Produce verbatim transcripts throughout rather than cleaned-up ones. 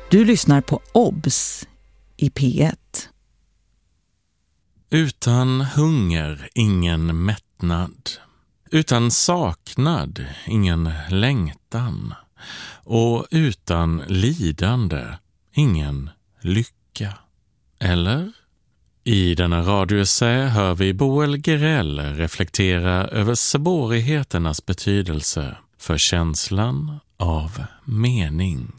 Du lyssnar på Obs i P ett. Utan hunger ingen mättnad. Utan saknad ingen längtan. Och utan lidande ingen lycka. Eller? I denna radioessä hör vi Boel Gerell reflektera över svårigheternas betydelse för känslan av mening.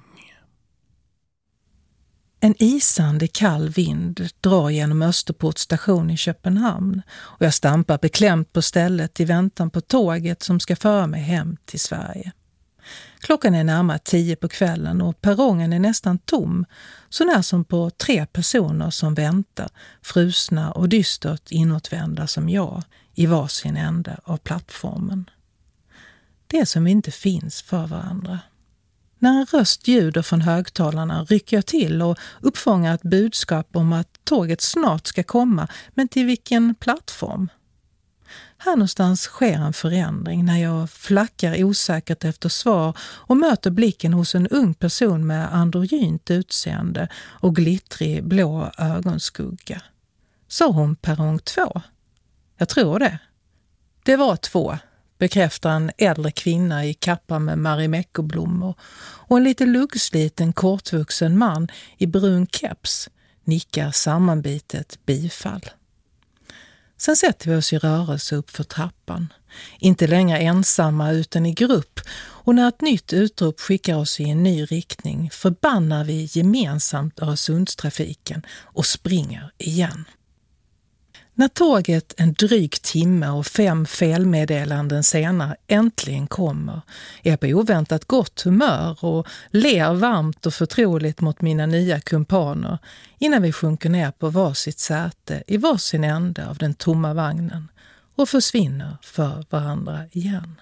En isande kall vind drar genom Österports station i Köpenhamn och jag stampar beklämt på stället i väntan på tåget som ska föra mig hem till Sverige. Klockan är närmare tio på kvällen och perrongen är nästan tom, så när som på tre personer som väntar, frusna och dystert inåtvända som jag, i varsin ände av plattformen. Det som inte finns för varandra. När en röst ljuder från högtalarna rycker jag till och uppfångar ett budskap om att tåget snart ska komma, men till vilken plattform? Här någonstans sker en förändring när jag flackar osäkert efter svar och möter blicken hos en ung person med androgynt utseende och glittrig blå ögonskugga. Så hon perrong två? Jag tror det. Det var två, bekräftar en äldre kvinna i kappa med marimekkoblommor och en lite luggsliten kortvuxen man i brun keps nickar sammanbitet bifall. Sen sätter vi oss i rörelse upp för trappan. Inte längre ensamma utan i grupp, och när ett nytt utrop skickar oss i en ny riktning förbannar vi gemensamt Öresundstrafiken och springer igen. När tåget en dryg timme och fem felmeddelanden senare äntligen kommer är jag på oväntat gott humör och ler varmt och förtroligt mot mina nya kumpaner innan vi sjunker ner på varsitt säte i varsin ände av den tomma vagnen och försvinner för varandra igen.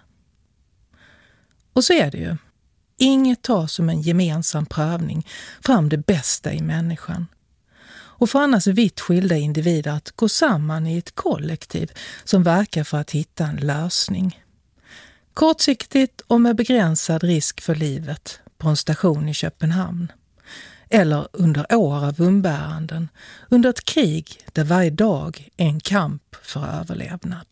Och så är det ju. Inget tar som en gemensam prövning fram det bästa i människan. Och för annars vitt skilda individer att gå samman i ett kollektiv som verkar för att hitta en lösning. Kortsiktigt och med begränsad risk för livet på en station i Köpenhamn. Eller under år av umbäranden, under ett krig där varje dag är en kamp för överlevnad.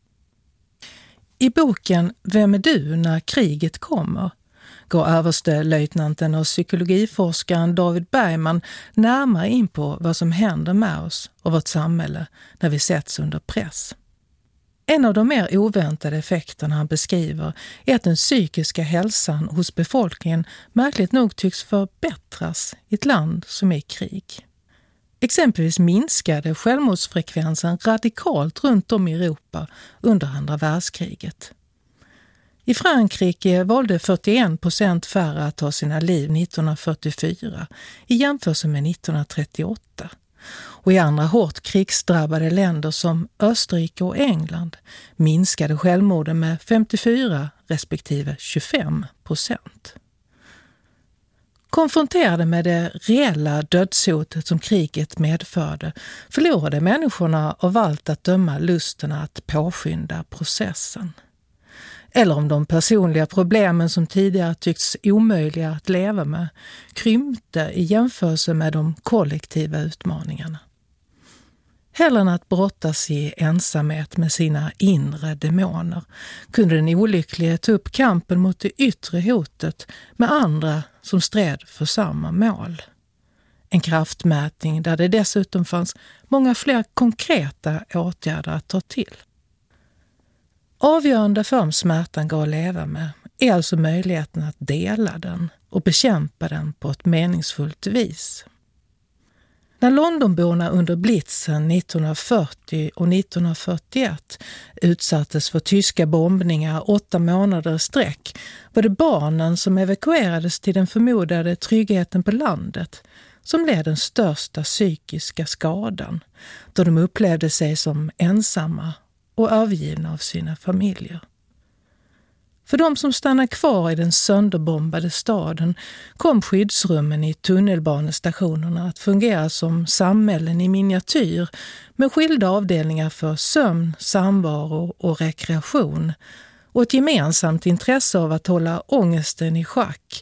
I boken Vem är du när kriget kommer? Går överstelöjtnanten och psykologiforskaren David Bergman närmare in på vad som händer med oss och vårt samhälle när vi sätts under press. En av de mer oväntade effekterna han beskriver är att den psykiska hälsan hos befolkningen märkligt nog tycks förbättras i ett land som är i krig. Exempelvis minskade självmordsfrekvensen radikalt runt om i Europa under andra världskriget. I Frankrike valde fyrtioen procent färre att ta sina liv nittonhundrafyrtiofyra i jämförelse med nittonhundratrettioåtta. Och i andra hårt krigsdrabbade länder som Österrike och England minskade självmorden med femtiofyra respektive tjugofem procent. Konfronterade med det reella dödshotet som kriget medförde förlorade människorna av allt att döma lusten att påskynda processen. Eller om de personliga problemen som tidigare tyckts omöjliga att leva med krympte i jämförelse med de kollektiva utmaningarna. Hellre än att brottas i ensamhet med sina inre demoner kunde den olycklige ta upp kampen mot det yttre hotet med andra som sträd för samma mål. En kraftmätning där det dessutom fanns många fler konkreta åtgärder att ta till. Avgörande för om smärtan går att leva med är alltså möjligheten att dela den och bekämpa den på ett meningsfullt vis. När Londonborna under blitzen nittonhundrafyrtio och nittonhundrafyrtioett utsattes för tyska bombningar åtta månader i sträck var det barnen som evakuerades till den förmodade tryggheten på landet som led den största psykiska skadan då de upplevde sig som ensamma och övergivna av sina familjer. För de som stannar kvar i den sönderbombade staden kom skyddsrummen i tunnelbanestationerna att fungera som samhällen i miniatyr med skilda avdelningar för sömn, samvaro och rekreation och ett gemensamt intresse av att hålla ångesten i schack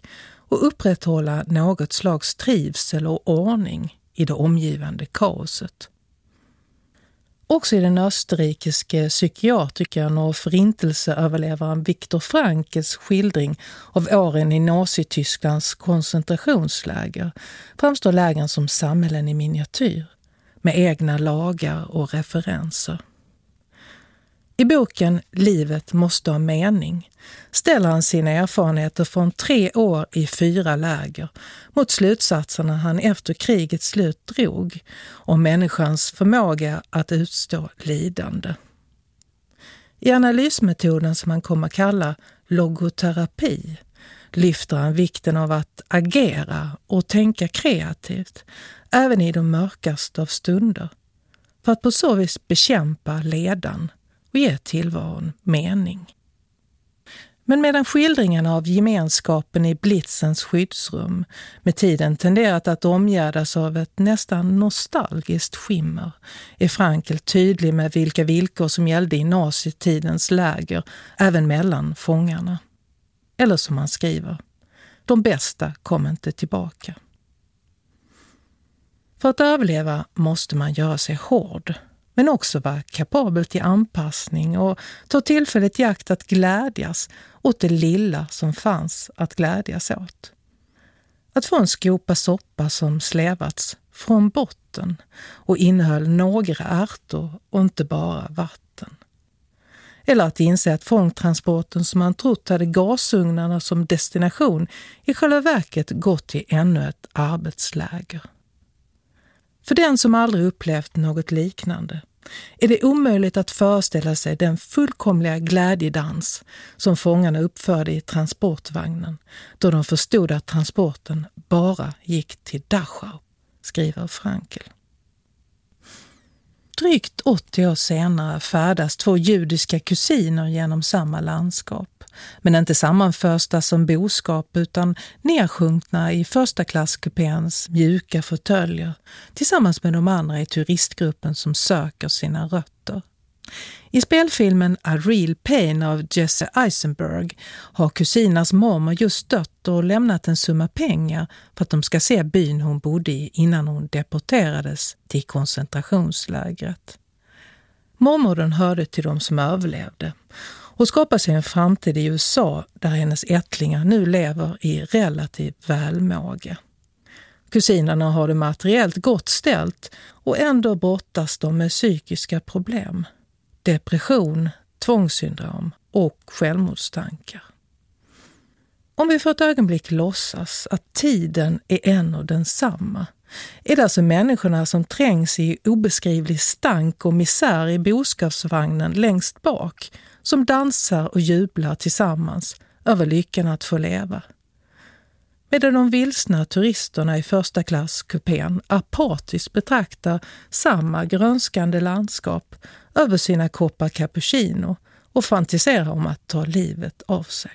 och upprätthålla något slags trivsel och ordning i det omgivande kaoset. Också i den österrikiske psykiatrikern och förintelseöverlevaren Viktor Frankls skildring av åren i Nazitysklands koncentrationsläger framstår lägren som samhällen i miniatyr, med egna lagar och referenser. I boken Livet måste ha mening ställer han sina erfarenheter från tre år i fyra läger mot slutsatserna han efter krigets slut drog om människans förmåga att utstå lidande. I analysmetoden som han kommer kalla logoterapi lyfter han vikten av att agera och tänka kreativt även i de mörkaste av stunder för att på så vis bekämpa ledan och ge tillvaron mening. Men medan skildringen av gemenskapen i blitzens skyddsrum med tiden tenderat att omgärdas av ett nästan nostalgiskt skimmer är Frankl tydlig med vilka villkor som gällde i nazitidens läger även mellan fångarna. Eller som han skriver, de bästa kom inte tillbaka. För att överleva måste man göra sig hård, men också vara kapabel till anpassning och ta tillfället i akt att glädjas åt det lilla som fanns att glädjas åt. Att få en skopa soppa som slävats från botten och innehöll några ärtor och inte bara vatten. Eller att inse att fångtransporten som man trott hade gasugnarna som destination i själva verket gått till ännu ett arbetsläger. För den som aldrig upplevt något liknande är det omöjligt att föreställa sig den fullkomliga glädjedans som fångarna uppförde i transportvagnen då de förstod att transporten bara gick till Dachau, skriver Frankl. Drygt åttio år senare färdas två judiska kusiner genom samma landskap, men inte sammanförsta som boskap utan nedsjunkna i första klasskupéns mjuka fåtöljer tillsammans med de andra i turistgruppen som söker sina rötter. I spelfilmen A Real Pain av Jesse Eisenberg har kusinas mormor just dött och lämnat en summa pengar för att de ska se byn hon bodde i innan hon deporterades till koncentrationslägret. Mormodern hörde till de som överlevde och skapade sig en framtid i U S A där hennes ättlingar nu lever i relativ välmåga. Kusinerna har det materiellt gott ställt och ändå brottas de med psykiska problem. Depression, tvångssyndrom och självmordstankar. Om vi för ett ögonblick låtsas att tiden är en och densamma, är det alltså människorna som trängs i obeskrivlig stank och misär i boskapsvagnen längst bak som dansar och jublar tillsammans över lyckan att få leva. Medan de vilsna turisterna i första klass kupén apatiskt betraktar samma grönskande landskap över sina koppar cappuccino och fantiserar om att ta livet av sig.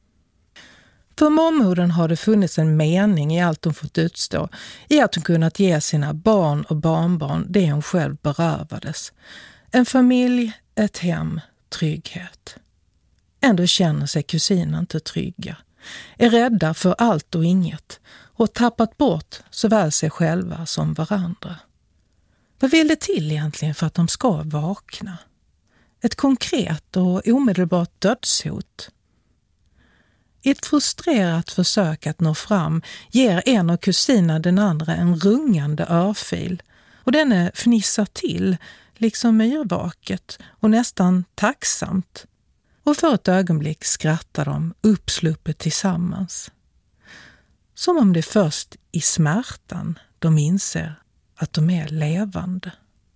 För mormodern har det funnits en mening i allt hon fått utstå, i att hon kunnat ge sina barn och barnbarn det hon själv berövades. En familj, ett hem, trygghet. Ändå känner sig kusinen inte trygga, är rädda för allt och inget och tappat bort såväl sig själva som varandra. Vad vill det till egentligen för att de ska vakna? Ett konkret och omedelbart dödshot. I ett frustrerat försök att nå fram ger en av kusinerna den andra en rungande örfil och denne fnissar till, liksom myrvaket och nästan tacksamt. Och för ett ögonblick skrattar de uppsluppet tillsammans. Som om det först i smärtan de inser att de är levande.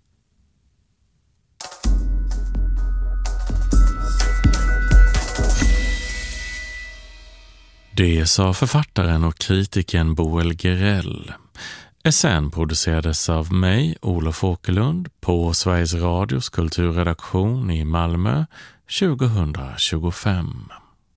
Det sa författaren och kritiken Boel Gerell. Essän producerades av mig, Olof Åkerlund, på Sveriges Radios kulturredaktion i Malmö tjugohundratjugofem.